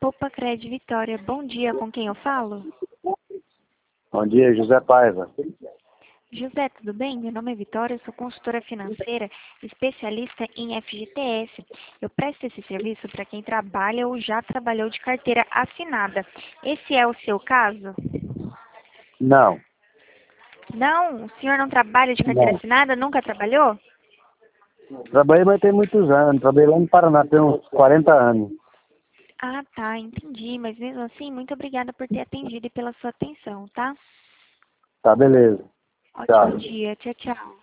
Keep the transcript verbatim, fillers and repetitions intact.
Poupa Cred Vitória. Bom dia, com quem eu falo? Bom dia, José Paiva. José, tudo bem? Meu nome é Vitória, eu sou consultora financeira, especialista em F G T S. Eu presto esse serviço para quem trabalha ou já trabalhou de carteira assinada. Esse é o seu caso? Não, Não? O senhor não trabalha de carteira não. assinada? Nunca trabalhou? Trabalhei, mas tem muitos anos. Trabalhei lá no Paraná, tem uns quarenta anos. Ah, tá, entendi. Mas mesmo assim, muito obrigada por ter atendido e pela sua atenção, tá? Tá, beleza. Ótimo Tchau. dia. Tchau, tchau.